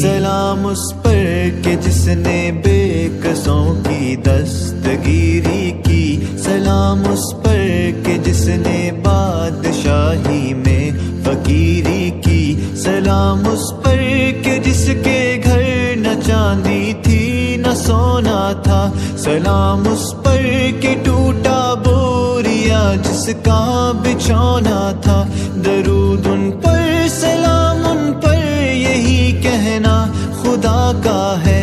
सलाम उस पर के जिसने बेकसों की दस्तगीरी की, सलाम उस पर के जिसने बादशाही में फकीरी की, सलाम उस पर के जिसके घर न चांदी थी न सोना था, सलाम उस पर के टूटा बोरिया जिसका बिछौना था। दरूद उन पर, सलाम उन पर, यही कहना खुदा का है।